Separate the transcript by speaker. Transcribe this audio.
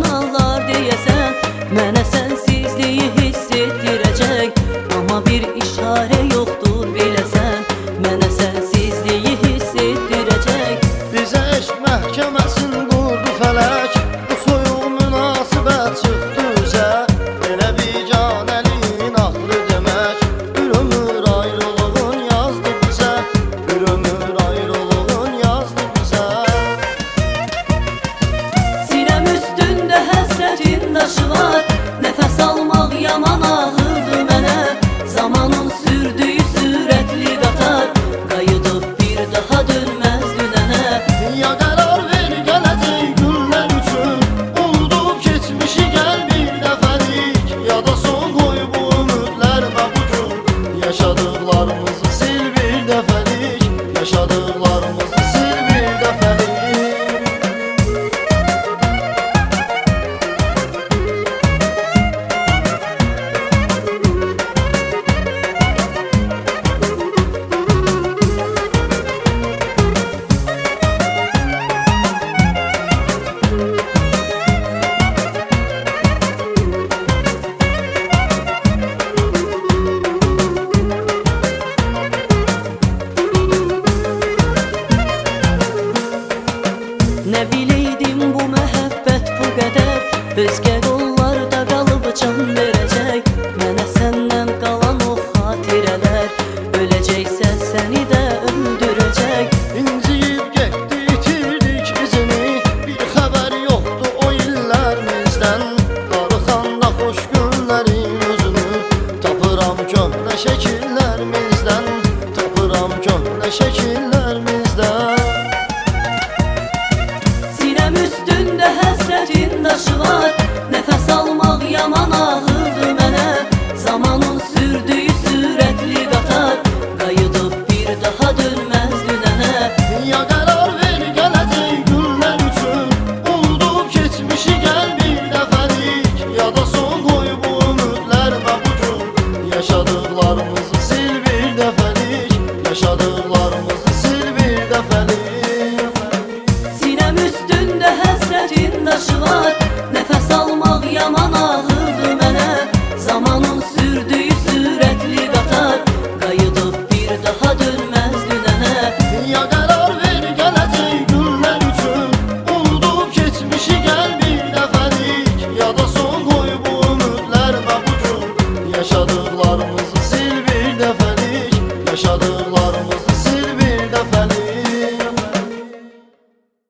Speaker 1: masallar deyəsən, mənə sənsizliyi hiss etdirəcək. Amma bir işarə yoxdur biləsən, mənə sənsizliyi hiss etdirəcək.
Speaker 2: Bizə eşq məhkəməsini qurdu fələk, bu soyuq münasibət çıxdı üzə. Elə biganəliyin axırı demək, bir ömür ayrılığın yazdı bizə, bir ömür ayrılığın yazdı bizə.
Speaker 1: Sinəm üstündə həsrətin daşı var, nəfəs almaq yaman ağırdı mənə. Zamanın sürdüyü sürətli qatar, qayıdıb bir daha dönməz dünənə.
Speaker 2: Ya qərar ver gələcək günlər üçün, unudub keçmişi gəl bir dəfəlik. Ya da son qoy bu ümidlərimə bu gün, yaşadıqlarımızı sil bir dəfəlik, yaşadıqlarımızı sil bir dəfəlik.
Speaker 1: Nə biləydim bu məhəbbət bu qədər özgə